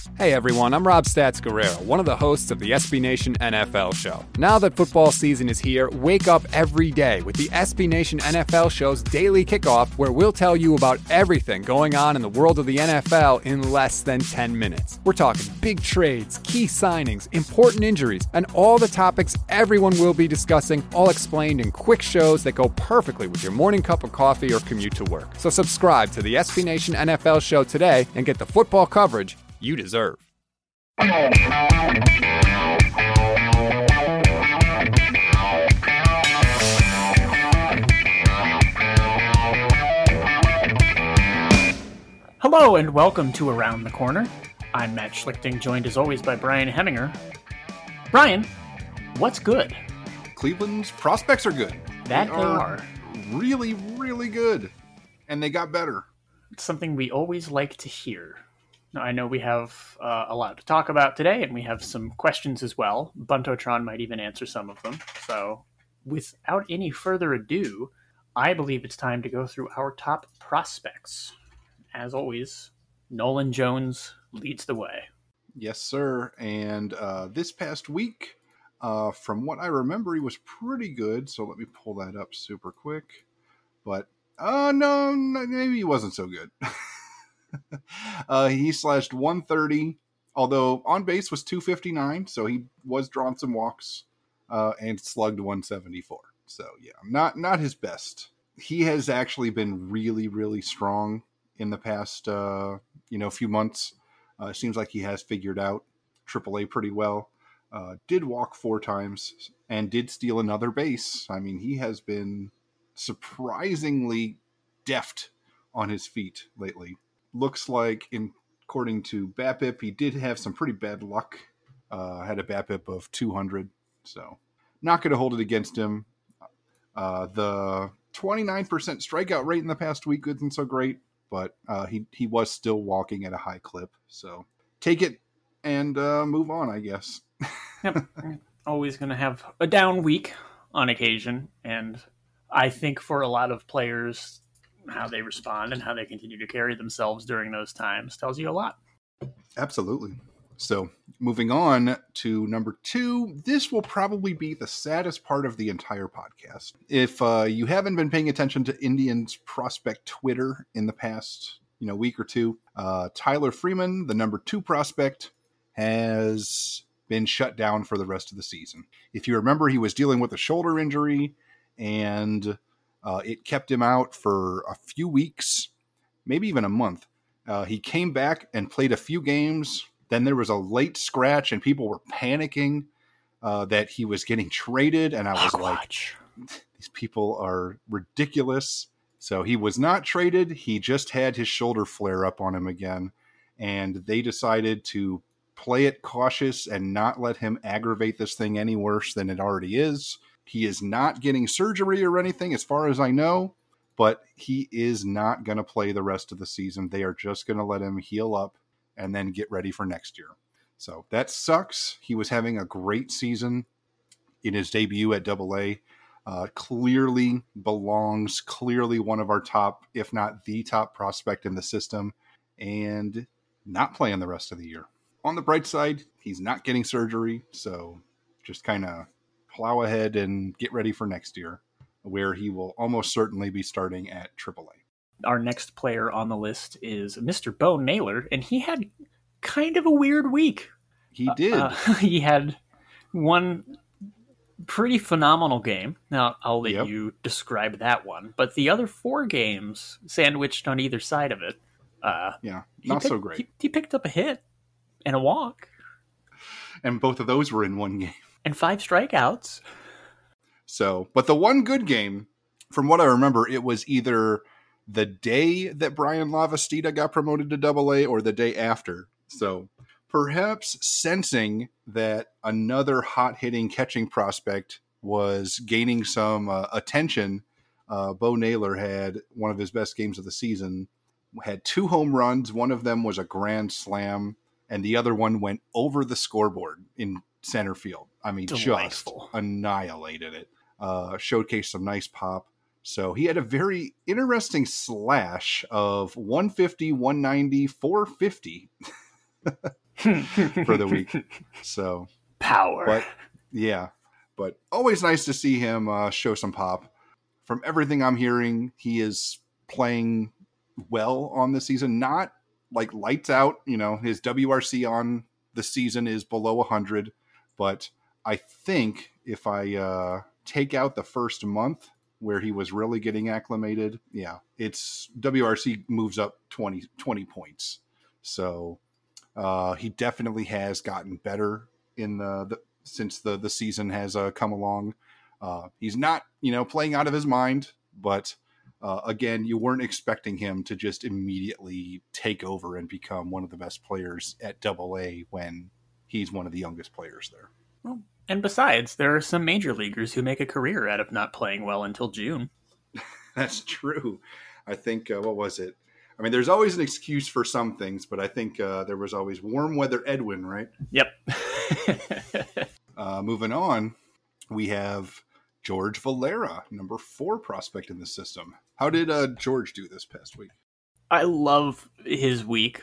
Hey everyone, I'm Rob Stats Guerrero, one of the hosts of the SB Nation NFL show. Now that football season is here, wake up every day with the SB Nation NFL show's daily kickoff, where we'll tell you about everything going on in the world of the NFL in less than 10 minutes. We're talking big trades, key signings, important injuries, and all the topics everyone will be discussing, all explained in quick shows that go perfectly with your morning cup of coffee or commute to work. So subscribe to the SB Nation NFL show today and get the football coverage you deserve. Hello and welcome to Around the Corner. I'm Matt Schlichting, joined as always by Brian Heminger. Brian, what's good? Cleveland's prospects are good. That they are. Really, really good. And they got better. It's something we always like to hear. Now, I know we have a lot to talk about today, and we have some questions as well. Buntotron might even answer some of them. So, without any further ado, I believe it's time to go through our top prospects. As always, Nolan Jones leads the way. Yes, sir. And this past week, from what I remember, he was pretty good. So let me pull that up super quick. But, no, maybe he wasn't so good. He slashed 130, although on base was 259, so he was drawing some walks, and slugged 174. So yeah, not his best. He has actually been really, really strong in the past, few months. It seems like he has figured out AAA pretty well. Did walk 4 times and did steal another base. I mean, he has been surprisingly deft on his feet lately. Looks like, according to BABIP, he did have some pretty bad luck. Had a BABIP of 200, so not going to hold it against him. The 29% strikeout rate in the past week isn't so great, but he was still walking at a high clip. So take it and move on, I guess. Yep. Always going to have a down week on occasion, and I think for a lot of players, how they respond and how they continue to carry themselves during those times tells you a lot. Absolutely. So moving on to number 2, this will probably be the saddest part of the entire podcast. If you haven't been paying attention to Indians prospect Twitter in the past week or two, Tyler Freeman, the number 2 prospect, has been shut down for the rest of the season. If you remember, he was dealing with a shoulder injury, and it kept him out for a few weeks, maybe even a month. He came back and played a few games. Then there was a late scratch, and people were panicking that he was getting traded. And I was like, these people are ridiculous. So he was not traded. He just had his shoulder flare up on him again. And they decided to play it cautious and not let him aggravate this thing any worse than it already is. He is not getting surgery or anything as far as I know, but he is not going to play the rest of the season. They are just going to let him heal up and then get ready for next year. So that sucks. He was having a great season in his debut at AA. Clearly belongs, clearly one of our top, if not the top prospect in the system, and not playing the rest of the year. On the bright side, he's not getting surgery, so just kind of plow ahead and get ready for next year, where he will almost certainly be starting at AAA. Our next player on the list is Mr. Bo Naylor, and he had kind of a weird week. He did. He had one pretty phenomenal game. Now, I'll let you describe that one. But the other 4 games sandwiched on either side of it. So great. He picked up a hit and a walk. And both of those were in one game. And 5 strikeouts. So, but the one good game, from what I remember, it was either the day that Brian Lavastida got promoted to AA or the day after. So perhaps sensing that another hot-hitting catching prospect was gaining some attention, Bo Naylor had one of his best games of the season, had 2 home runs. One of them was a grand slam, and the other one went over the scoreboard in center field. I mean, delightful. Just annihilated it. Showcased some nice pop. So he had a very interesting slash of 150, 190, 450. for the week. So power. But yeah, but always nice to see him show some pop. From everything I'm hearing, he is playing well on the season. Not like lights out. His WRC on the season is below 100, but I think if I take out the first month where he was really getting acclimated, it's WRC moves up 20 points. So he definitely has gotten better in since the season has come along. He's not, playing out of his mind, but again, you weren't expecting him to just immediately take over and become one of the best players at AA when he's one of the youngest players there. Well, and besides, there are some major leaguers who make a career out of not playing well until June. That's true. I think, what was it? I mean, there's always an excuse for some things, but I think there was always warm weather Edwin, right? Yep. Moving on, we have George Valera, number 4 prospect in the system. How did George do this past week? I love his week.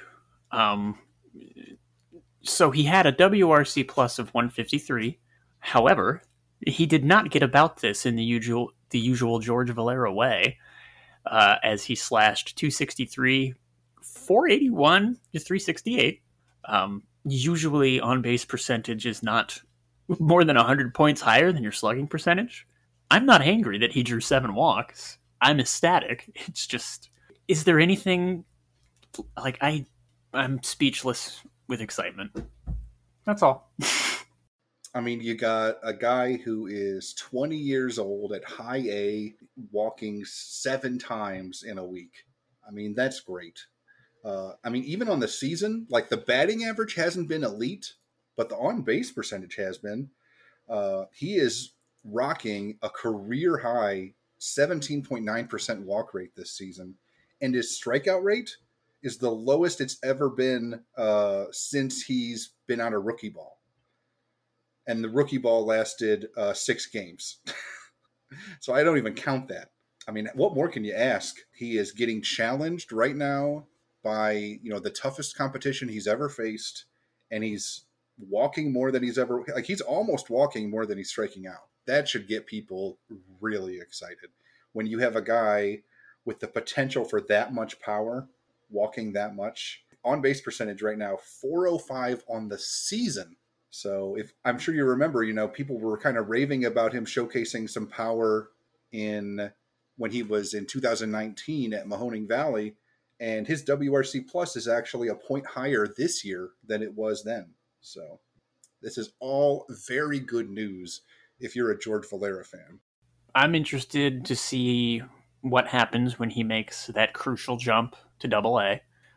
So he had a WRC plus of 153. However, he did not get about this in the usual George Valera way, as he slashed 263, 481 to 368. Usually on-base percentage is not more than 100 points higher than your slugging percentage. I'm not angry that he drew 7 walks. I'm ecstatic. It's just, is there anything like I'm speechless with excitement. That's all. I mean, you got a guy who is 20 years old at high A, walking 7 times in a week. I mean, that's great. I mean, even on the season, like the batting average hasn't been elite, but the on-base percentage has been. He is rocking a career high 17.9% walk rate this season, and his strikeout rate is the lowest it's ever been since he's been on a rookie ball. And the rookie ball lasted 6 games. So I don't even count that. I mean, what more can you ask? He is getting challenged right now by, the toughest competition he's ever faced. And he's walking more than he's ever, he's almost walking more than he's striking out. That should get people really excited. When you have a guy with the potential for that much power, walking that much, on-base percentage right now, 405 on the season. So I'm sure you remember, people were kind of raving about him showcasing some power when he was in 2019 at Mahoning Valley, and his WRC plus is actually a point higher this year than it was then. So this is all very good news if you're a George Valera fan. I'm interested to see what happens when he makes that crucial jump to AA.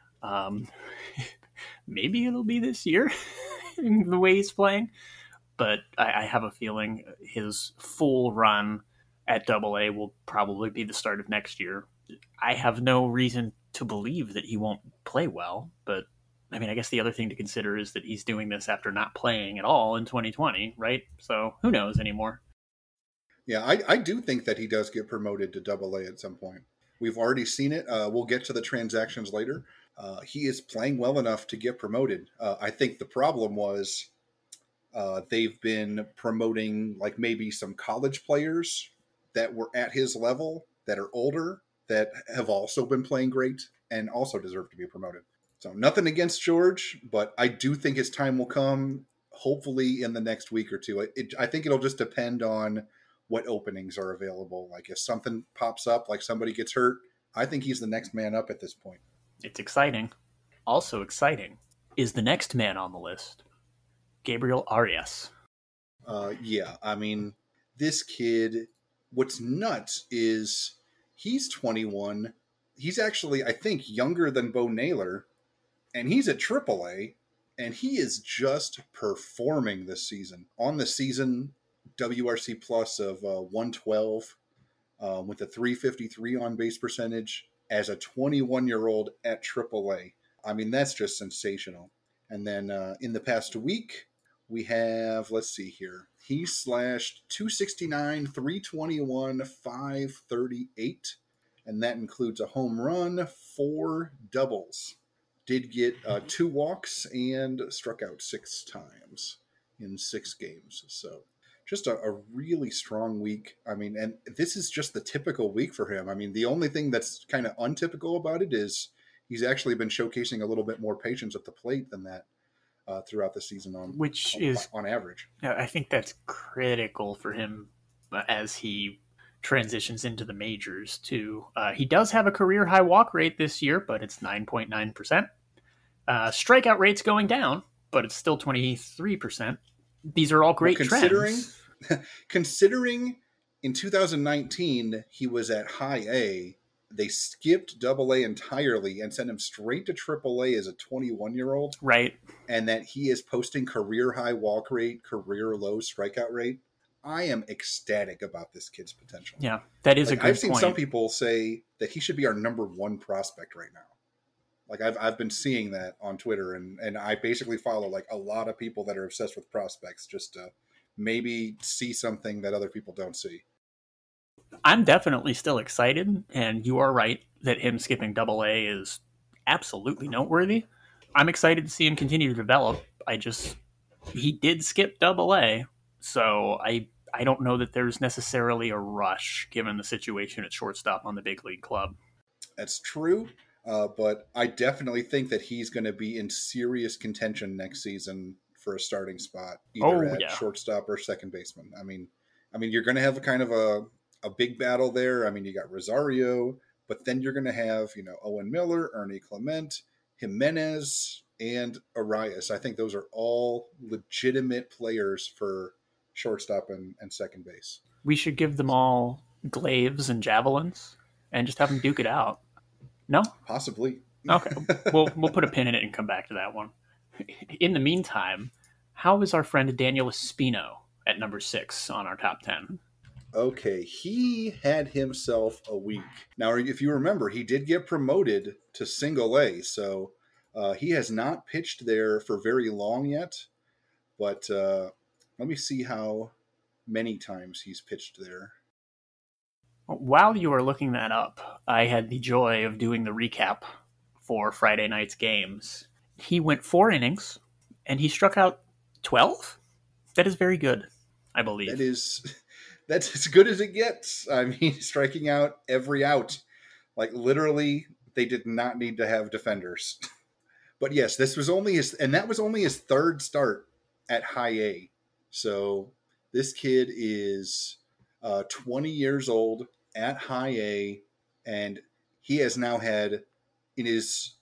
Maybe it'll be this year. The way he's playing, but I have a feeling his full run at AA will probably be the start of next year. I have no reason to believe that he won't play well, but I mean, I guess the other thing to consider is that he's doing this after not playing at all in 2020, right? So who knows anymore? Yeah, I do think that he does get promoted to AA at some point. We've already seen it. We'll get to the transactions later. He is playing well enough to get promoted. I think the problem was they've been promoting like maybe some college players that were at his level that are older that have also been playing great and also deserve to be promoted. So nothing against George, but I do think his time will come, hopefully in the next week or two. I think it'll just depend on what openings are available. Like if something pops up, like somebody gets hurt, I think he's the next man up at this point. It's exciting. Also exciting is the next man on the list, Gabriel Arias. Yeah, I mean, this kid, what's nuts is he's 21. He's actually, I think, younger than Bo Naylor, and he's at AAA, and he is just performing this season. On the season, WRC plus of 112 with a 353 on-base percentage as a 21-year-old at AAA. I mean, that's just sensational. And then in the past week, we have, let's see here, he slashed 269, 321, 538, and that includes a home run, 4 doubles. did get 2 walks and struck out 6 times in 6 games. So just a really strong week. I mean, and this is just the typical week for him. I mean, the only thing that's kind of untypical about it is he's actually been showcasing a little bit more patience at the plate than that throughout the season on average. I think that's critical for him as he transitions into the majors too. He does have a career high walk rate this year, but it's 9.9%. Strikeout rate's going down, but it's still 23%. These are all great trends. Considering in 2019 he was at high A, they skipped Double A entirely and sent him straight to Triple A as a 21-year-old. Right. And that he is posting career high walk rate, career low strikeout rate. I am ecstatic about this kid's potential. Yeah, that is a good point. I've seen some people say that he should be our number 1 prospect right now. Like I've been seeing that on Twitter, and I basically follow like a lot of people that are obsessed with prospects just to maybe see something that other people don't see. I'm definitely still excited, and you are right that him skipping Double A is absolutely noteworthy. I'm excited to see him continue to develop. He did skip Double A, so I don't know that there's necessarily a rush given the situation at shortstop on the big league club. That's true. But I definitely think that he's going to be in serious contention next season for a starting spot, either at shortstop or second baseman. I mean, you're going to have a kind of a big battle there. I mean, you got Rosario, but then you're going to have, Owen Miller, Ernie Clement, Jimenez, and Arias. I think those are all legitimate players for shortstop and second base. We should give them all glaives and javelins and just have them duke it out. No? Possibly. Okay. We'll put a pin in it and come back to that one. In the meantime, how is our friend Daniel Espino at number 6 on our top 10? Okay, he had himself a week. Now, if you remember, he did get promoted to Single A, so he has not pitched there for very long yet. But let me see how many times he's pitched there. While you are looking that up, I had the joy of doing the recap for Friday night's games. He went 4 innings, and he struck out 12? That is very good, I believe. That's as good as it gets. I mean, striking out every out. Like, literally, they did not need to have defenders. But yes, that was only his 3rd start at high A. So this kid is 20 years old at high A, and he has now had he's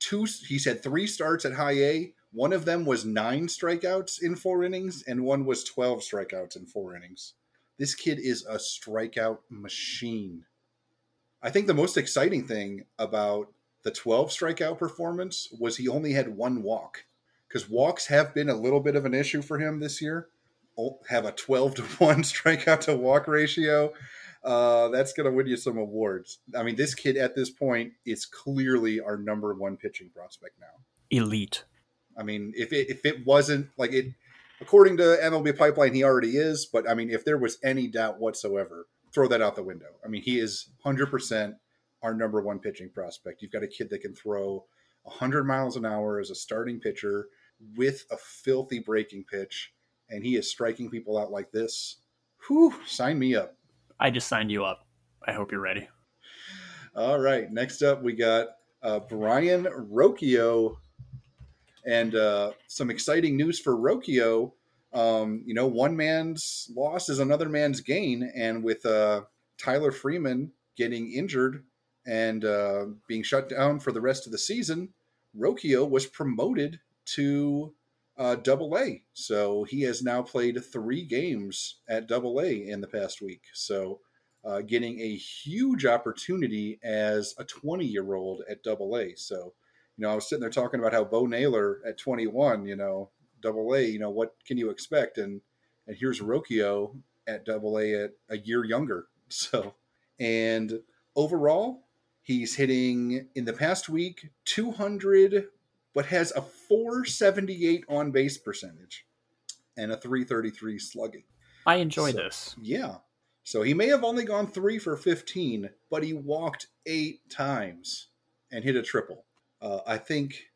had 3 starts at high A. One of them was 9 strikeouts in 4 innings, and one was 12 strikeouts in 4 innings. This kid is a strikeout machine. I think the most exciting thing about the 12 strikeout performance was he only had 1 walk, because walks have been a little bit of an issue for him this year. Have a 12-1 strikeout to walk ratio. That's going to win you some awards. I mean, this kid at this point is clearly our number 1 pitching prospect now. Elite. I mean, if it wasn't like it, according to MLB Pipeline, he already is. But I mean, if there was any doubt whatsoever, throw that out the window. I mean, he is 100% our number 1 pitching prospect. You've got a kid that can throw 100 miles an hour as a starting pitcher with a filthy breaking pitch, and he is striking people out like this. Whew, sign me up. I just signed you up. I hope you're ready. All right. Next up, we got Brayan Rocchio. And some exciting news for Rocchio. One man's loss is another man's gain. And with Tyler Freeman getting injured and being shut down for the rest of the season, Rocchio was promoted to Double A. So he has now played 3 games at Double A in the past week. So getting a huge opportunity as a 20-year-old at Double A. So, I was sitting there talking about how Bo Naylor at 21, Double A, what can you expect? And here's Rocchio at Double A at a year younger. So, and overall, he's hitting in the past week 200, but has a 478 on base percentage and a 333 slugging. I enjoy this. Yeah. So he may have only gone 3 for 15, but he walked 8 times and hit a triple. I think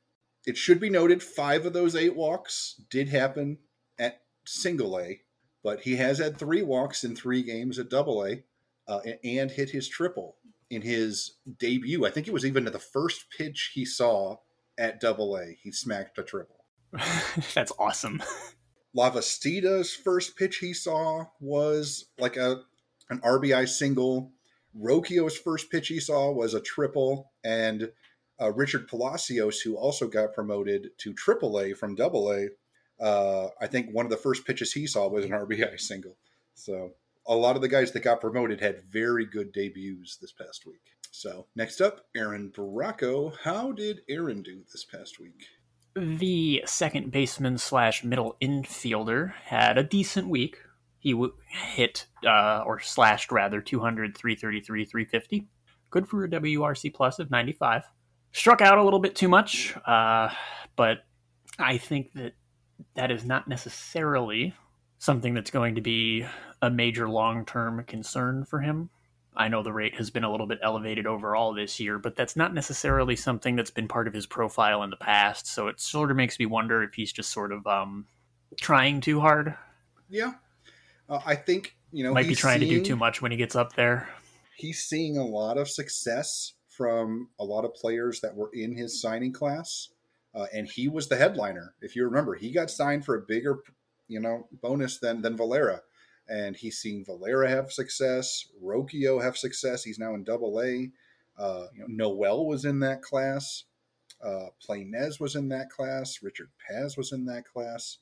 It should be noted 5 of those 8 walks did happen at single A, but he has had 3 walks in 3 games at double A and hit his triple in his debut. I think it was even the first pitch he saw at double A, he smacked a triple. That's awesome. Lavastida's first pitch he saw was like an RBI single. Rocchio's first pitch he saw was a triple, and Richard Palacios, who also got promoted to AAA from AA, I think one of the first pitches he saw was an RBI single. So a lot of the guys that got promoted had very good debuts this past week. So next up, Aaron Baracco. How did Aaron do this past week? The second baseman / middle infielder had a decent week. He hit, or slashed rather, 200, 333, 350. Good for a WRC plus of 95. Struck out a little bit too much, but I think that is not necessarily something that's going to be a major long-term concern for him. I know the rate has been a little bit elevated overall this year, but that's not necessarily something that's been part of his profile in the past, so it sort of makes me wonder if he's just sort of trying too hard. Yeah. I think, might be trying to do too much when he gets up there. He's seeing a lot of success from a lot of players that were in his signing class, and he was the headliner. If you remember, he got signed for a bigger, bonus than Valera, and he's seen Valera have success. Rocchio have success. He's now in AA. Noel was in that class. Plainez was in that class. Richard Paz was in that class.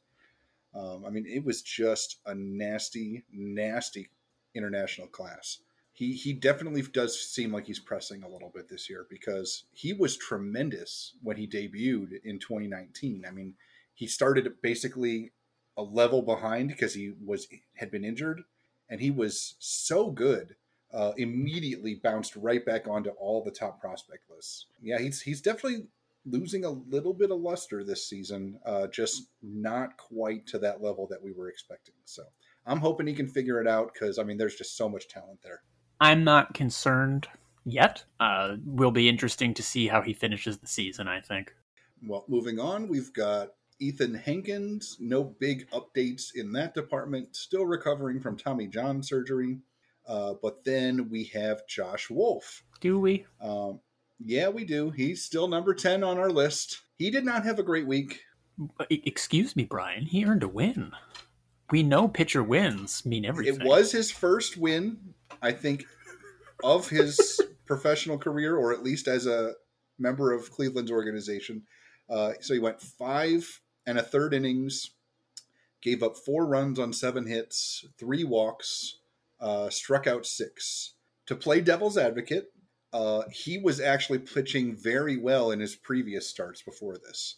It was just a nasty, nasty international class. He definitely does seem like he's pressing a little bit this year, because he was tremendous when he debuted in 2019. He started basically a level behind because he had been injured, and he was so good. Immediately bounced right back onto all the top prospect lists. Yeah, he's definitely losing a little bit of luster this season, just not quite to that level that we were expecting. So I'm hoping he can figure it out, because there's just so much talent there. I'm not concerned yet. Will be interesting to see how he finishes the season, I think. Well, moving on, we've got Ethan Hankins. No big updates in that department. Still recovering from Tommy John surgery. But then we have Josh Wolf. Do we? Yeah, we do. He's still number 10 on our list. He did not have a great week. Excuse me, Brian. He earned a win. We know pitcher wins mean everything. It was his first win, I think, of his professional career, or at least as a member of Cleveland's organization. So he went 5 1/3 innings, gave up 4 runs on 7 hits, 3 walks, struck out 6. To play devil's advocate, he was actually pitching very well in his previous starts before this.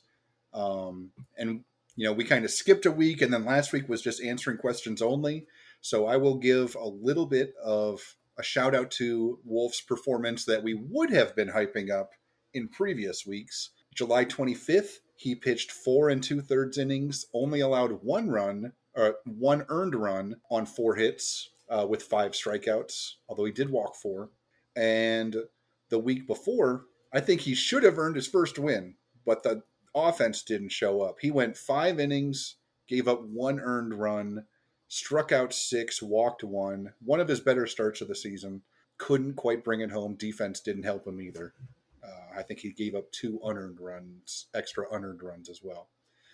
We kind of skipped a week, and then last week was just answering questions only. So I will give a little bit of a shout out to Wolf's performance that we would have been hyping up in previous weeks. July 25th, he pitched 4 2/3 innings, only allowed 1 earned run on 4 hits with 5 strikeouts, although he did walk 4. And the week before, I think he should have earned his first win, but the offense didn't show up. He went 5 innings, gave up 1 earned run, struck out 6, walked 1. One of his better starts of the season. Couldn't quite bring it home. Defense didn't help him either. I think he gave up 2 extra unearned runs as well.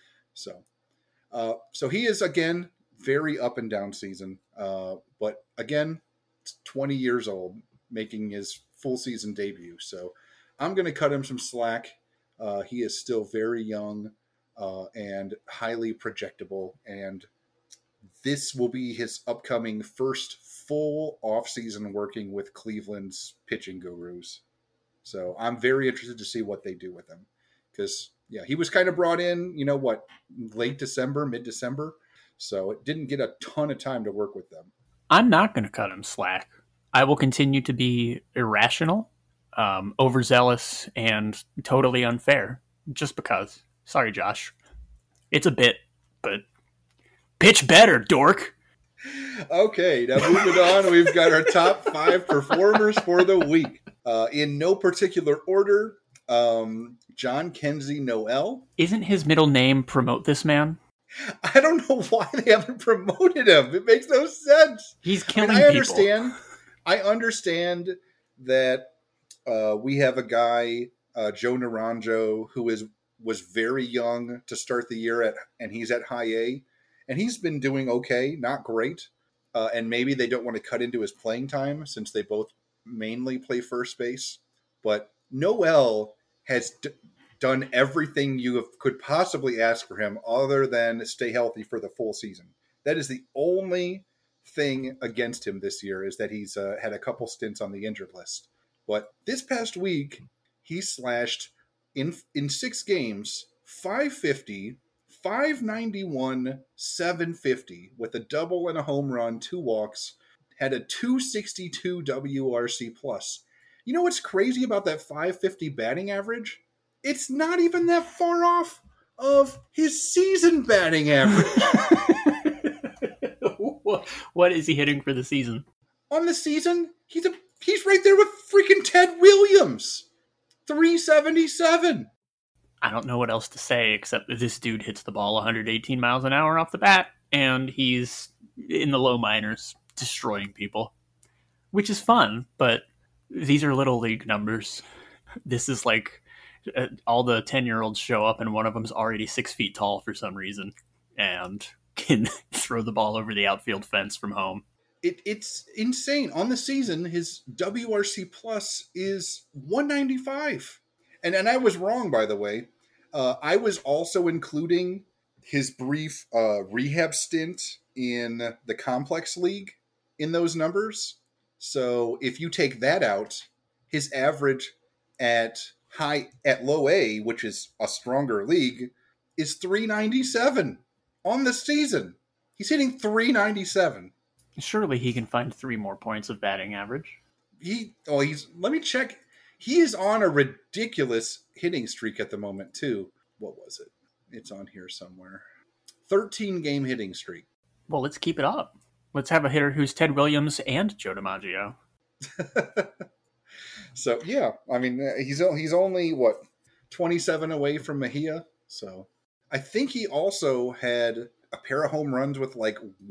So he is, again, very up and down season. But again, 20 years old, making his full season debut. So I'm going to cut him some slack. He is still very young and highly projectable. And this will be his upcoming first full offseason working with Cleveland's pitching gurus. So I'm very interested to see what they do with him. Because, he was kind of brought in, late December, mid-December. So it didn't get a ton of time to work with them. I'm not going to cut him slack. I will continue to be irrational, overzealous, and totally unfair. Just because. Sorry, Josh. It's a bit, but pitch better, dork. Okay, now moving on, we've got our top 5 performers for the week. In no particular order, John Kenzie Noel. Isn't his middle name Promote This Man? I don't know why they haven't promoted him. It makes no sense. He's killing people. I understand that we have a guy, Joe Naranjo, who was very young to start the year and he's at high A, and he's been doing okay, not great. And maybe they don't want to cut into his playing time since they both mainly play first base. But Noel has done everything you could possibly ask for him other than stay healthy for the full season. That is the only thing against him this year, is that he's had a couple stints on the injured list. But this past week, he slashed in 6 games, 550, 591, 750 with a double and a home run, 2 walks, had a 262 WRC plus. You know what's crazy about that 550 batting average? It's not even that far off of his season batting average. What is he hitting for the season? On the season, he's right there with freaking Ted Williams. 377. I don't know what else to say except that this dude hits the ball 118 miles an hour off the bat, and he's in the low minors destroying people, which is fun, but these are little league numbers. This is like all the 10-year-olds show up and one of them's already 6 feet tall for some reason and can throw the ball over the outfield fence from home. It's insane. On the season, his WRC plus is 195. And I was wrong, by the way. I was also including his brief rehab stint in the Complex League in those numbers. So if you take that out, his average at low A, which is a stronger league, is 397 on the season. He's hitting 397. Surely he can find 3 more points of batting average. Let me check. He is on a ridiculous hitting streak at the moment, too. What was it? It's on here somewhere. 13-game hitting streak. Well, let's keep it up. Let's have a hitter who's Ted Williams and Joe DiMaggio. So, yeah. I mean, he's only, 27 away from Mejia? So, I think he also had a pair of home runs with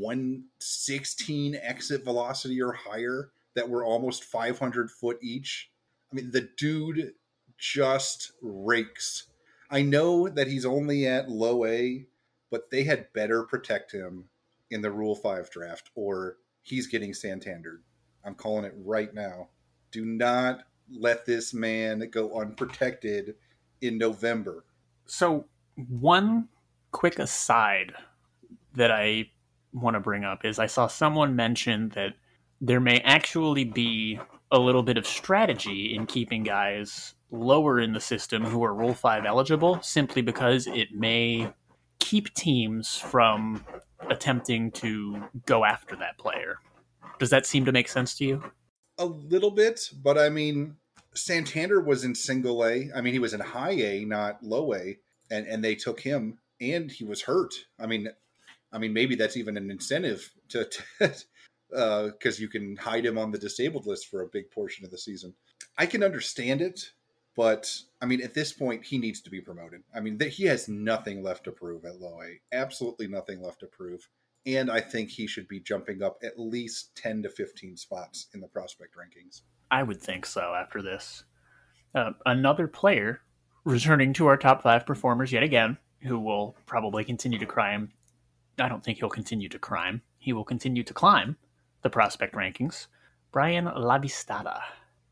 116 exit velocity or higher that were almost 500 foot each. I mean, the dude just rakes. I know that he's only at low A, but they had better protect him in the Rule 5 draft, or he's getting Santandered. I'm calling it right now. Do not let this man go unprotected in November. So, one quick aside that I want to bring up is I saw someone mention that there may actually be a little bit of strategy in keeping guys lower in the system who are Rule 5 eligible, simply because it may keep teams from attempting to go after that player. Does that seem to make sense to you? A little bit, but I mean, Santander was in single A. I mean, he was in high A, not low A, and they took him, and he was hurt. I mean, maybe that's even an incentive to because you can hide him on the disabled list for a big portion of the season. I can understand it, but I mean, at this point, he needs to be promoted. I mean, he has nothing left to prove at low A, absolutely nothing left to prove. And I think he should be jumping up at least 10 to 15 spots in the prospect rankings. I would think so after this. Another player returning to our top 5 performers yet again, who will probably continue to climb. I don't think he'll continue to climb. He will continue to climb the prospect rankings. Brian Lavastida.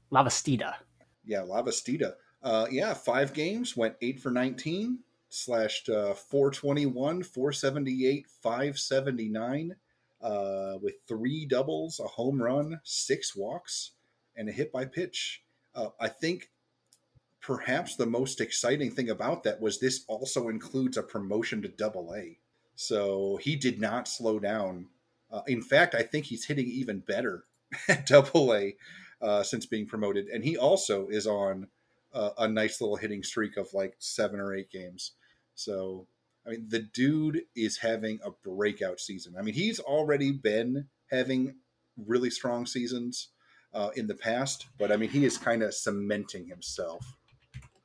Yeah, Lavastida. 5 games, went 8 for 19, slashed 421, 478, 579, with 3 doubles, a home run, 6 walks, and a hit by pitch. I think perhaps the most exciting thing about that was this also includes a promotion to Double A. So he did not slow down. In fact, I think he's hitting even better at Double A since being promoted. And he also is on a nice little hitting streak of 7 or 8 games. So, I mean, the dude is having a breakout season. I mean, he's already been having really strong seasons in the past, but I mean, he is kind of cementing himself.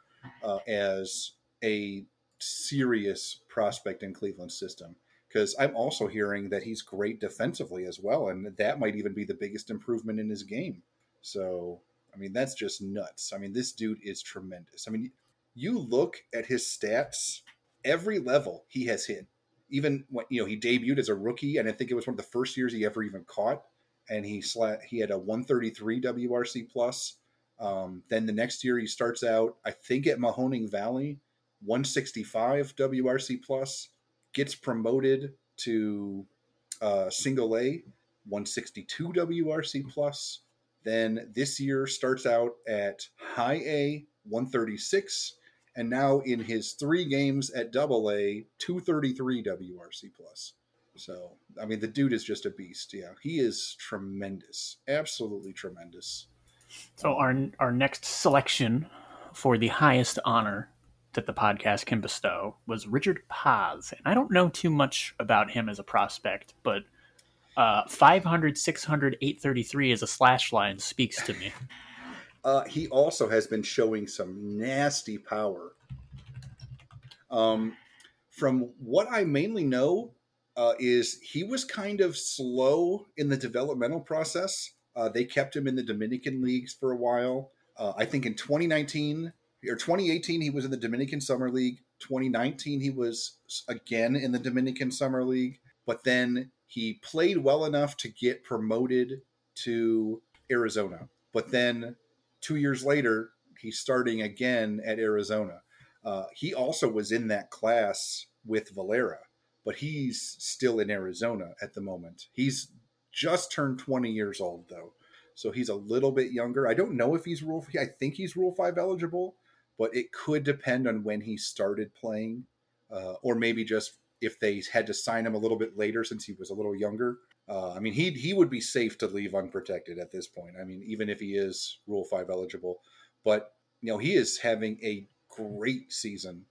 as a serious prospect in Cleveland's system. Because I'm also hearing that he's great defensively as well, and that might even be the biggest improvement in his game. So, I mean, that's just nuts. I mean, this dude is tremendous. I mean, you look at his stats, every level he has hit. Even when he debuted as a rookie, and I think it was one of the first years he ever even caught, and he had a 133 WRC plus. Then the next year he starts out, I think at Mahoning Valley, 165 WRC plus. Gets promoted to single A, 162 WRC plus. Then this year starts out at high A, 136, and now in his 3 games at double A, 233 WRC plus. So, I mean, the dude is just a beast. Yeah, he is tremendous, absolutely tremendous. So our next selection for the highest honor that the podcast can bestow was Richard Paz. And I don't know too much about him as a prospect, but 500, 600, 833 as a slash line speaks to me. He also has been showing some nasty power. From what I mainly know is he was kind of slow in the developmental process. They kept him in the Dominican leagues for a while. I think in 2018, he was in the Dominican Summer League. 2019, he was again in the Dominican Summer League. But then he played well enough to get promoted to Arizona. But then 2 years later, he's starting again at Arizona. He also was in that class with Valera, but he's still in Arizona at the moment. He's just turned 20 years old, though. So he's a little bit younger. I don't know if he's I think he's Rule 5 eligible, but it could depend on when he started playing, or maybe just if they had to sign him a little bit later since he was a little younger. I mean, he would be safe to leave unprotected at this point. I mean, even if he is Rule 5 eligible. But, he is having a great season.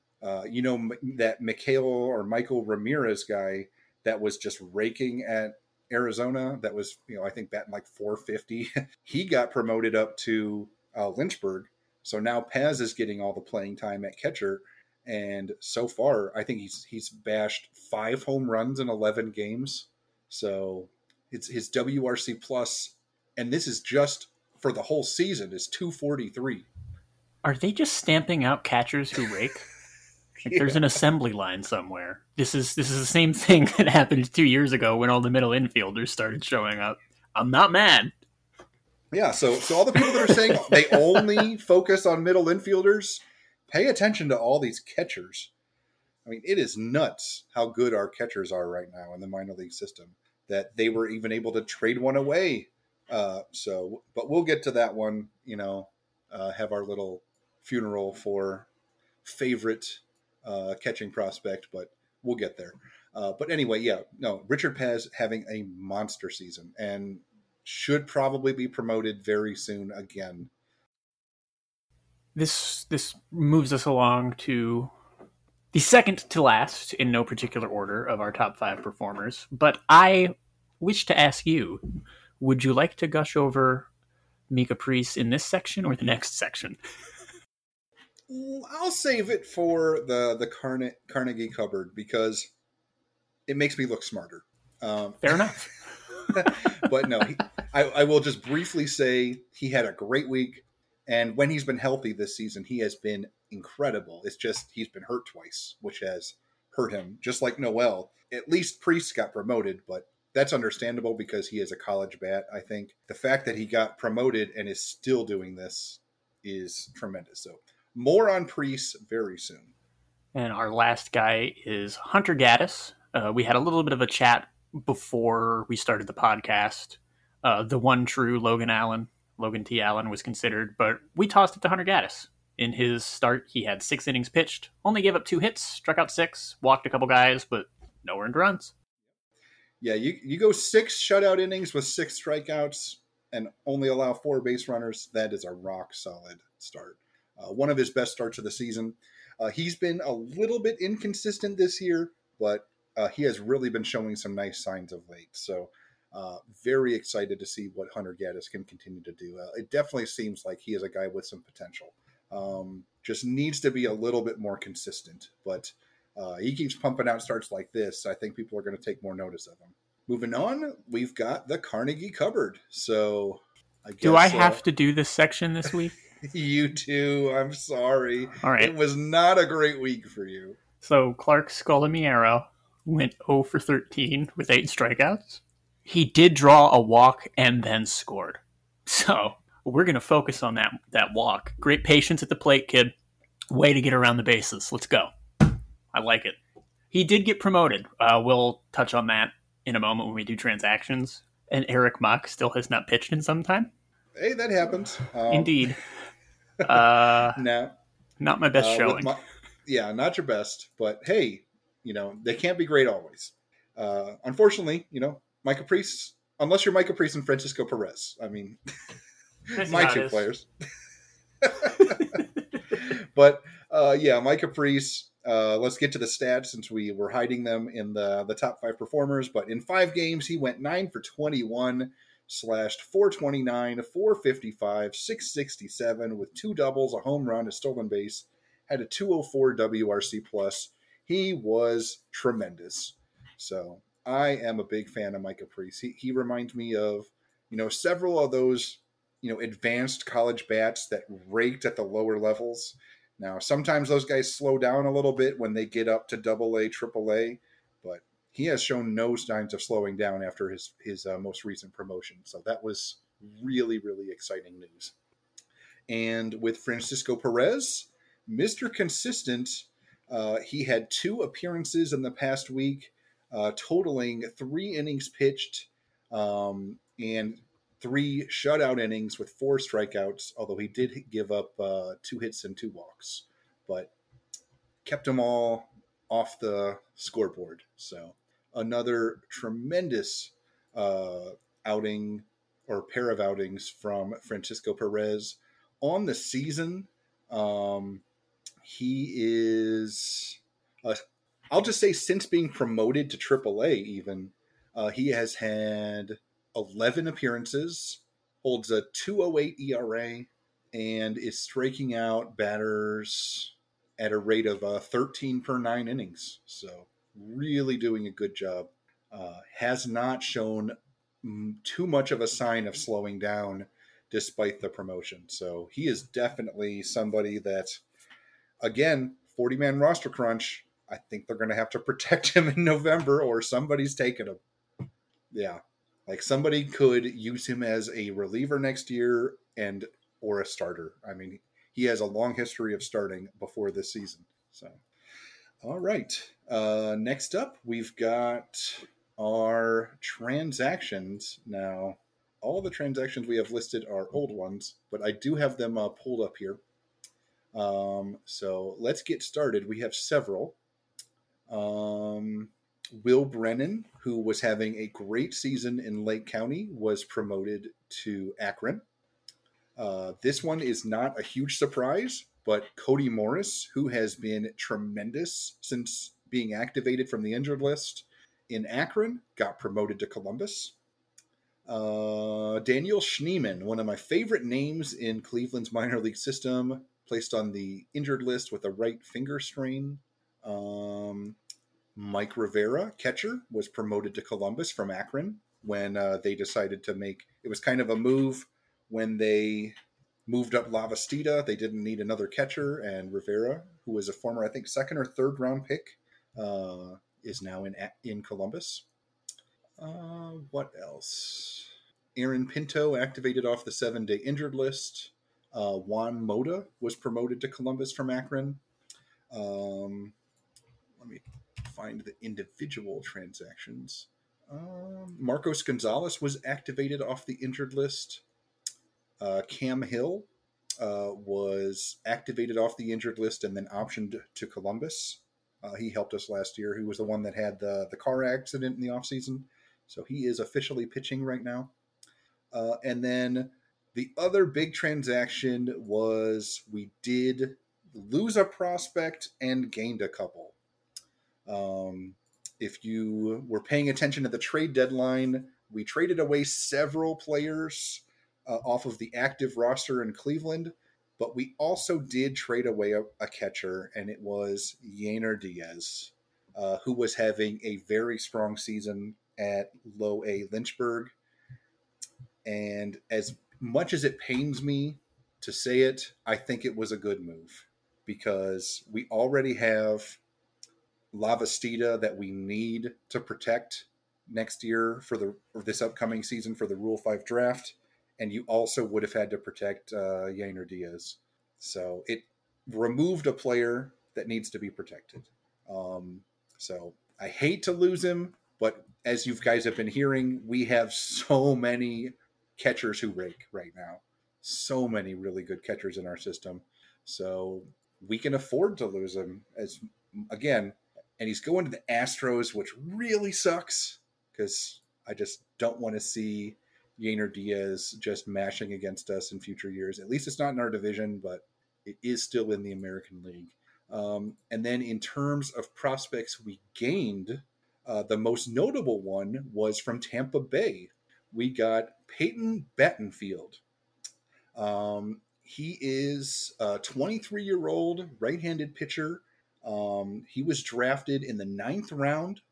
That Michael Ramirez guy that was just raking at Arizona, that was, I think batting like 450. He got promoted up to Lynchburg. So now Paz is getting all the playing time at catcher. And so far, I think he's bashed 5 home runs in 11 games. So it's his WRC plus, and this is just for the whole season, is 243. Are they just stamping out catchers who rake? There's an assembly line somewhere. This is the same thing that happened 2 years ago when all the middle infielders started showing up. I'm not mad. Yeah, so all the people that are saying they only focus on middle infielders, pay attention to all these catchers. I mean, it is nuts how good our catchers are right now in the minor league system, that they were even able to trade one away. But we'll get to that one, have our little funeral for favorite catching prospect, but we'll get there. But anyway, Richard Paz having a monster season and should probably be promoted very soon again. This moves us along to the second to last, in no particular order, of our top 5 performers. But I wish to ask you, would you like to gush over Micah Priest in this section or the next section? I'll save it for the Carnegie cupboard because it makes me look smarter. Fair enough. But no, I will just briefly say he had a great week. And when he's been healthy this season, he has been incredible. It's just he's been hurt twice, which has hurt him. Just like Noel. At least Priest got promoted, but that's understandable because he is a college bat, I think. The fact that he got promoted and is still doing this is tremendous. So more on Priest very soon. And our last guy is Hunter Gaddis. We had a little bit of a chat before we started the podcast. The one true Logan T. Allen was considered, but we tossed it to Hunter Gaddis. In his start, he had 6 innings pitched, only gave up 2 hits, struck out 6, walked a couple guys, but no earned runs. Yeah, you go 6 shutout innings with 6 strikeouts and only allow 4 base runners. That is a rock solid start. One of his best starts of the season. He's been a little bit inconsistent this year, but he has really been showing some nice signs of late. So very excited to see what Hunter Gaddis can continue to do. It definitely seems like he is a guy with some potential. Just needs to be a little bit more consistent. But he keeps pumping out starts like this. So I think people are going to take more notice of him. Moving on, we've got the Carnegie Cupboard. So I guess... Do I have to do this section this week? You too. I'm sorry. All right. It was not a great week for you. So Clark Scolamiero went 0 for 13 with 8 strikeouts. He did draw a walk and then scored. So we're going to focus on that walk. Great patience at the plate, kid. Way to get around the bases. Let's go. I like it. He did get promoted. We'll touch on that in a moment when we do transactions. And Eric Mock still has not pitched in some time. Hey, that happens. Indeed. No. Not my best showing. Not your best. But hey, they can't be great always. Unfortunately, Mike Caprice, unless you're Mike Caprice and Francisco Perez. I mean, my two players. But Mike Caprice, let's get to the stats since we were hiding them in the top 5 performers. But in 5 games, he went 9 for 21, slashed 429, 455, 667 with 2 doubles, a home run, a stolen base, had a 204 WRC plus. He was tremendous. So I am a big fan of Mike Caprice. He reminds me of, several of those, advanced college bats that raked at the lower levels. Now, sometimes those guys slow down a little bit when they get up to AA, AAA, but he has shown no signs of slowing down after his most recent promotion. So that was really, really exciting news. And with Francisco Perez, Mr. Consistent, he had 2 appearances in the past week, totaling 3 innings pitched and 3 shutout innings with 4 strikeouts, although he did give up 2 hits and 2 walks, but kept them all off the scoreboard. So another tremendous outing or pair of outings from Francisco Perez on the season. He is, I'll just say since being promoted to AAA even, he has had 11 appearances, holds a 2.08 ERA, and is striking out batters at a rate of 13 per 9 innings. So really doing a good job. Has not shown too much of a sign of slowing down despite the promotion. So he is definitely somebody that, again, 40-man roster crunch, I think they're going to have to protect him in November or somebody's taking him. Yeah. Like somebody could use him as a reliever next year or a starter. I mean, he has a long history of starting before this season. So, all right. Next up, we've got our transactions. Now, all the transactions we have listed are old ones, but I do have them pulled up here. So let's get started. We have several. Will Brennan, who was having a great season in Lake County, was promoted to Akron. This one is not a huge surprise, but Cody Morris, who has been tremendous since being activated from the injured list in Akron, got promoted to Columbus. Daniel Schneemann, one of my favorite names in Cleveland's minor league system, placed on the injured list with a right finger strain. Mike Rivera, catcher, was promoted to Columbus from Akron when they decided to make... It was kind of a move when they moved up Lavastida. They didn't need another catcher, and Rivera, who was a former, I think, 2nd or 3rd round pick, is now in Columbus. What else? Aaron Pinto activated off the 7-day injured list. Juan Mota was promoted to Columbus from Akron. Let me find the individual transactions. Marcos Gonzalez was activated off the injured list. Cam Hill was activated off the injured list and then optioned to Columbus. He helped us last year. He was the one that had the car accident in the offseason. So he is officially pitching right now. And then the other big transaction was we did lose a prospect and gained a couple. If you were paying attention to the trade deadline, we traded away several players off of the active roster in Cleveland, But we also did trade away a catcher, and it was Yainer Diaz, who was having a very strong season at Low A Lynchburg. And as much as it pains me to say it, I think it was a good move because we already have Lavastida that we need to protect next year for this upcoming season for the Rule 5 draft. And you also would have had to protect Yainer Diaz. So it removed a player that needs to be protected. So I hate to lose him, but as you guys have been hearing, we have so many catchers who rake right now. So many really good catchers in our system. So we can afford to lose him again. And he's going to the Astros, which really sucks because I just don't want to see Yainer Diaz just mashing against us in future years. At least it's not in our division, but it is still in the American League. And then in terms of prospects we gained, the most notable one was from Tampa Bay. We got Peyton Battenfield. He is a 23-year-old right-handed pitcher. He was drafted in the 9th round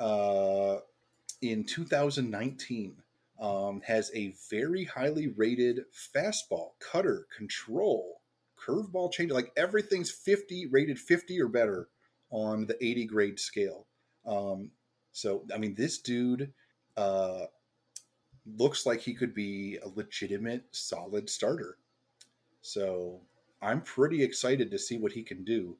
in 2019. Has a very highly rated fastball, cutter, control, curveball change. Like everything's rated 50 or better on the 80 grade scale. So, I mean, this dude looks like he could be a legitimate, solid starter. So I'm pretty excited to see what he can do.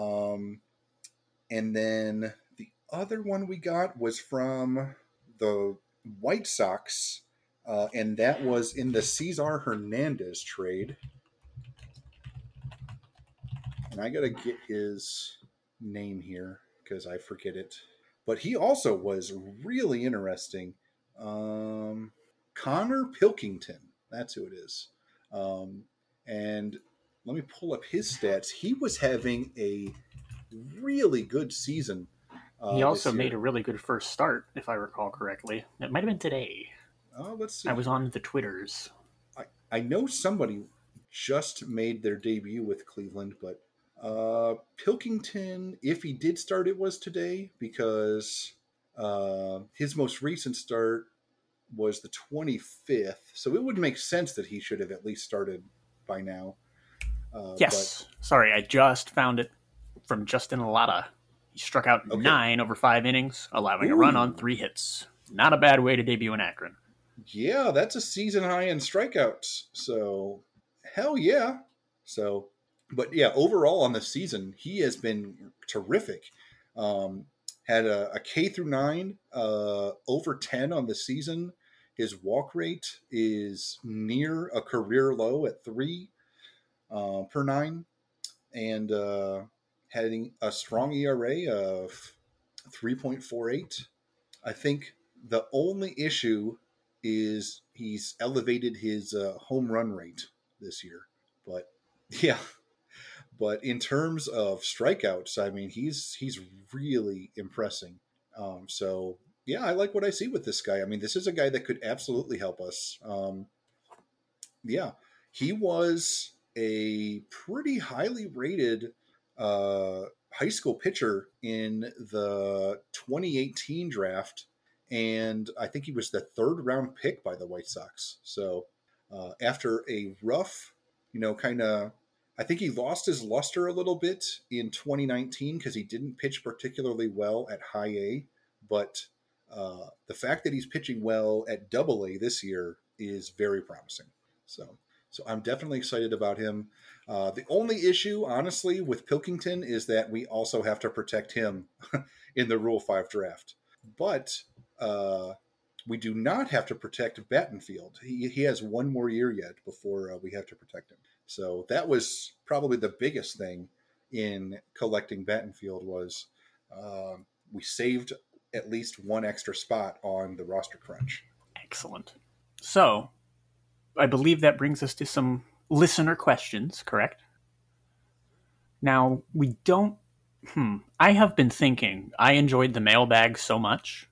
And then the other one we got was from the White Sox, and that was in the Cesar Hernandez trade. And I got to get his name here because I forget it. But he also was really interesting. Connor Pilkington, that's who it is. And let me pull up his stats. He was having a really good season. He also made a really good first start, if I recall correctly. It might have been today. Let's see. I was on the Twitters. I know somebody just made their debut with Cleveland, but Pilkington, if he did start, it was today because his most recent start was the 25th. So it would make sense that he should have at least started by now. Yes. Sorry, I just found it from Justin Latta. He struck out 9 over 5 innings, allowing a run on 3 hits. Not a bad way to debut in Akron. Yeah, that's a season high in strikeouts. So, hell yeah. So, but yeah, overall on the season, he has been terrific. Had a K through 9, over 10 on the season. His walk rate is near a career low at 3 per 9. And having a strong ERA of 3.48. I think the only issue is he's elevated his home run rate this year. But yeah, but in terms of strikeouts, I mean, he's really impressing. So yeah, I like what I see with this guy. I mean, this is a guy that could absolutely help us. Yeah, he was a pretty highly rated high school pitcher in the 2018 draft. And I think he was the 3rd round pick by the White Sox. So after a rough, I think he lost his luster a little bit in 2019 because he didn't pitch particularly well at high A. But the fact that he's pitching well at Double A this year is very promising. So I'm definitely excited about him. The only issue, honestly, with Pilkington is that we also have to protect him in the Rule 5 draft. But we do not have to protect Battenfield. He has 1 more year yet before we have to protect him. So that was probably the biggest thing in collecting Battenfield was we saved at least 1 extra spot on the roster crunch. Excellent. So I believe that brings us to some listener questions, correct? Now, we don't... I have been thinking, I enjoyed the mailbag so much.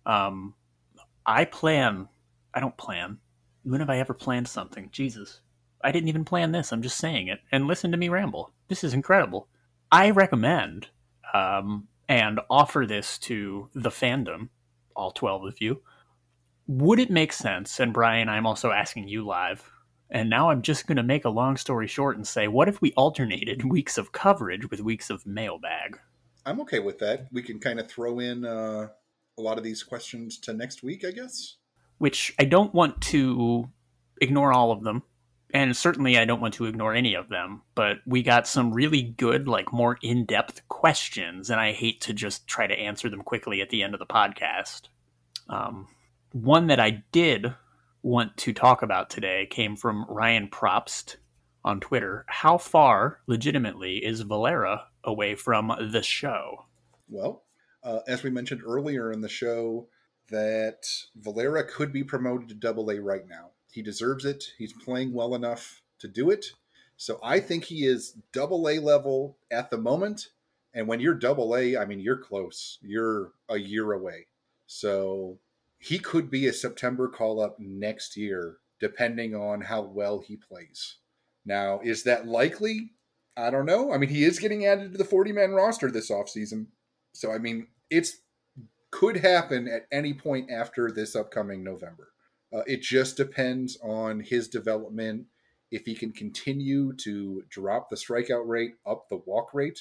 I don't plan. When have I ever planned something? Jesus. I didn't even plan this. I'm just saying it. And listen to me ramble. This is incredible. I recommend and offer this to the fandom, all 12 of you. Would it make sense? And Brian, I'm also asking you live. And now I'm just going to make a long story short and say, what if we alternated weeks of coverage with weeks of mailbag? I'm okay with that. We can kind of throw in a lot of these questions to next week, I guess. Which I don't want to ignore all of them. And certainly I don't want to ignore any of them. But we got some really good, like more in-depth questions. And I hate to just try to answer them quickly at the end of the podcast. One that I did want to talk about today came from Ryan Probst on Twitter. How far, legitimately, is Valera away from the show? Well, as we mentioned earlier in the show, that Valera could be promoted to Double-A right now. He deserves it. He's playing well enough to do it. So I think he is Double-A level at the moment. And when you're Double-A, I mean, you're close. You're a year away. So he could be a September call-up next year, depending on how well he plays. Now, is that likely? I don't know. I mean, he is getting added to the 40-man roster this offseason. So, I mean, it could happen at any point after this upcoming November. It just depends on his development. If he can continue to drop the strikeout rate, up the walk rate,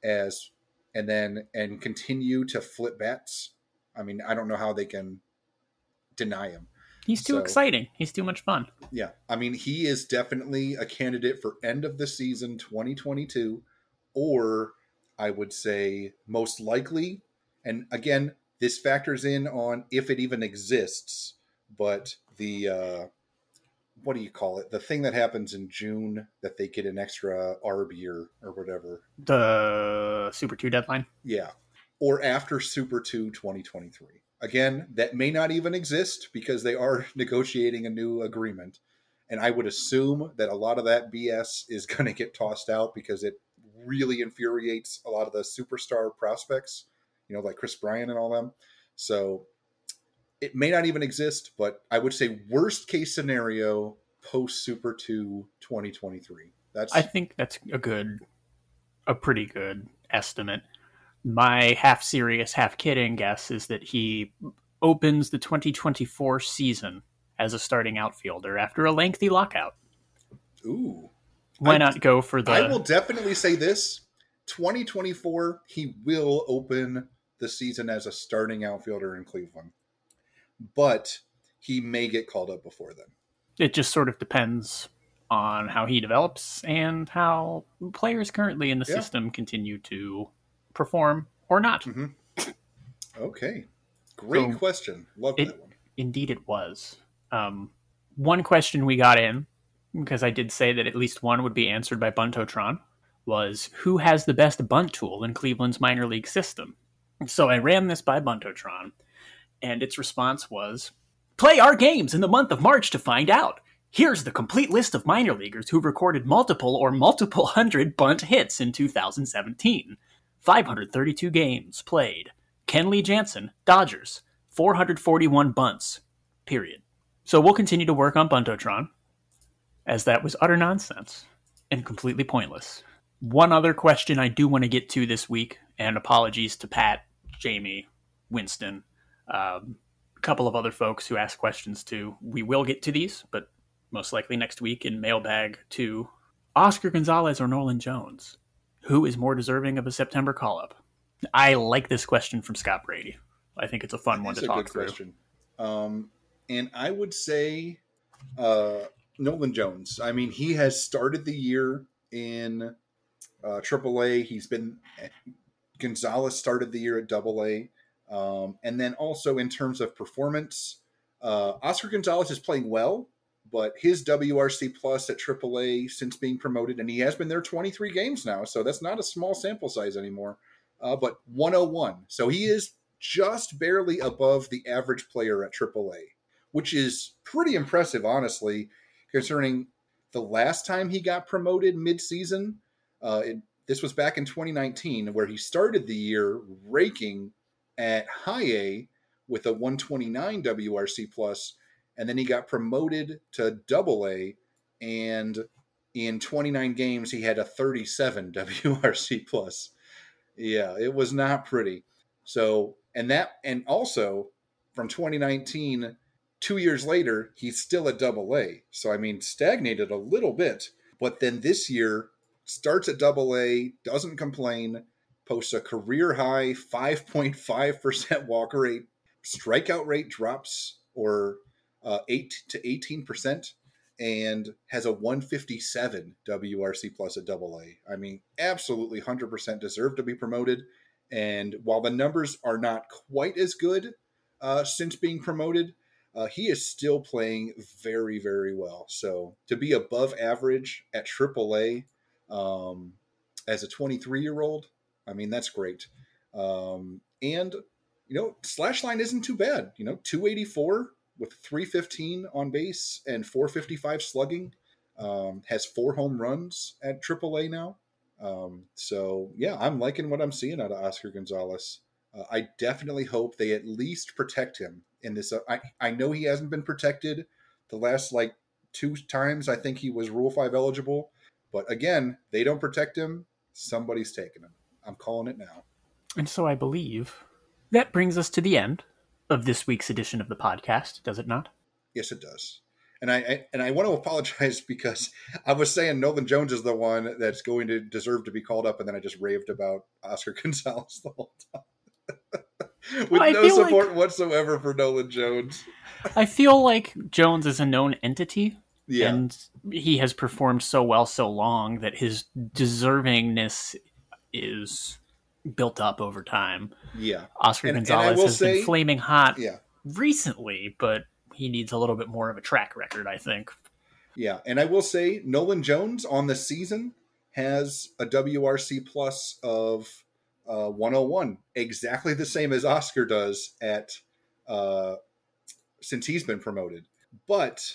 and continue to flip bats. I mean, I don't know how they can deny him. He's too exciting. He's too much fun. Yeah. I mean, he is definitely a candidate for end of the season 2022, or I would say most likely. And again, this factors in on if it even exists, but the, what do you call it? The thing that happens in June that they get an extra ARB year or whatever. The Super 2 deadline? Yeah. Or after Super 2 2023. Again, that may not even exist because they are negotiating a new agreement. And I would assume that a lot of that BS is going to get tossed out because it really infuriates a lot of the superstar prospects, like Chris Bryant and all them. So it may not even exist, but I would say worst case scenario post Super 2 2023. I think that's a pretty good estimate. My half serious, half kidding guess is that he opens the 2024 season as a starting outfielder after a lengthy lockout. Ooh. Why not go for the... I will definitely say this. 2024, he will open the season as a starting outfielder in Cleveland. But he may get called up before then. It just sort of depends on how he develops and how players currently in the system continue to perform or not. Mm-hmm. Okay. Great question. Love that one. Indeed it was. One question we got in, because I did say that at least one would be answered by Buntotron, was who has the best bunt tool in Cleveland's minor league system? So I ran this by Buntotron, and its response was, play our games in the month of March to find out. Here's the complete list of minor leaguers who recorded multiple hundred bunt hits in 2017. 532 games played. Kenley Jansen, Dodgers, 441 bunts, period. So we'll continue to work on Buntotron, as that was utter nonsense and completely pointless. One other question I do want to get to this week, and apologies to Pat, Jamie, Winston, a couple of other folks who asked questions too. We will get to these, but most likely next week in Mailbag 2. Oscar Gonzalez or Nolan Jones? Who is more deserving of a September call-up? I like this question from Scott Brady. I think it's a fun one to talk through. It's a good question. And I would say Nolan Jones. I mean, he has started the year in AAA. Gonzalez started the year at AA. And then also in terms of performance, Oscar Gonzalez is playing well, but his WRC plus at AAA since being promoted, and he has been there 23 games now, so that's not a small sample size anymore, but 101. So he is just barely above the average player at AAA, which is pretty impressive, honestly, concerning the last time he got promoted mid-season. This was back in 2019, where he started the year raking at high A with a 129 WRC plus, and then he got promoted to AA and in 29 games, he had a 37 WRC plus. Yeah, it was not pretty. So, and also from 2019, 2 years later, he's still at AA. So, I mean, stagnated a little bit. But then this year, starts at AA, doesn't complain, posts a career high 5.5% walk rate, strikeout rate drops or 8 to 18%, and has a 157 WRC plus at AA. I mean, absolutely 100% deserved to be promoted. And while the numbers are not quite as good since being promoted, he is still playing very, very well. So to be above average at AAA as a 23-year-old, I mean, that's great. And, slash line isn't too bad. 284 with 315 on base and 455 slugging. Has 4 home runs at AAA now. So, yeah, I'm liking what I'm seeing out of Oscar Gonzalez. I definitely hope they at least protect him in this. I know he hasn't been protected the last 2 times. I think he was Rule 5 eligible. But again, they don't protect him. Somebody's taking him. I'm calling it now. And so I believe that brings us to the end of this week's edition of the podcast, does it not? Yes, it does. And I want to apologize because I was saying Nolan Jones is the one that's going to deserve to be called up, and then I just raved about Oscar Gonzalez the whole time. With no support whatsoever for Nolan Jones. I feel like Jones is a known entity. Yeah. And he has performed so well so long that his deservingness is built up over time. Yeah. Oscar Gonzalez has been flaming hot recently, but he needs a little bit more of a track record, I think. Yeah, and I will say Nolan Jones on the season has a WRC plus of 101, exactly the same as Oscar does at since he's been promoted. But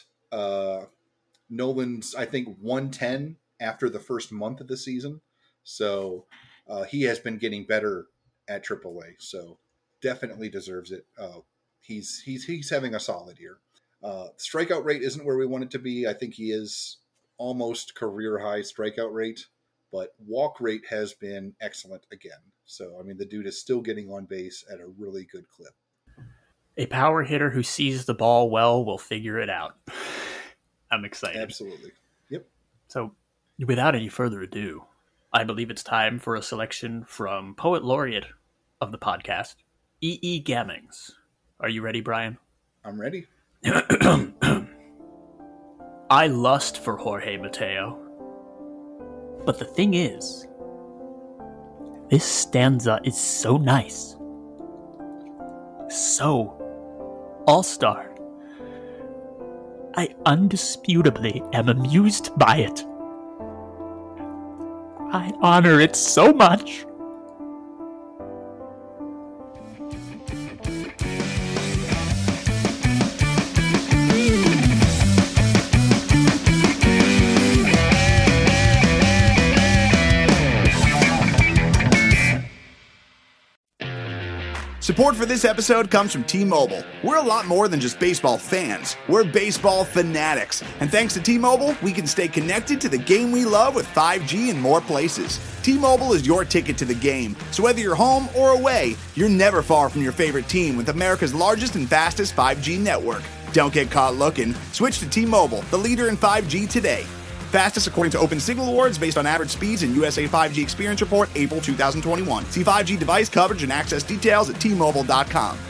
Nolan's, I think, 110 after the first month of the season. So he has been getting better at AAA. So definitely deserves it. He's having a solid year. Strikeout rate isn't where we want it to be. I think he is almost career high strikeout rate, but walk rate has been excellent again. So, I mean, the dude is still getting on base at a really good clip. A power hitter who sees the ball well will figure it out. I'm excited. Absolutely. Yep. So, without any further ado, I believe it's time for a selection from Poet Laureate of the podcast, E.E. Gammings. Are you ready, Brian? I'm ready. I lust for Jorge Mateo. But the thing is, this stanza is so nice. So all-star. I undisputably am amused by it. I honor it so much. Support for this episode comes from T-Mobile. We're a lot more than just baseball fans. We're baseball fanatics. And thanks to T-Mobile, we can stay connected to the game we love with 5G in more places. T-Mobile is your ticket to the game. So whether you're home or away, you're never far from your favorite team with America's largest and fastest 5G network. Don't get caught looking. Switch to T-Mobile, the leader in 5G today. Fastest according to Open Signal Awards based on average speeds in USA 5G Experience Report, April 2021. See 5G device coverage and access details at T-Mobile.com.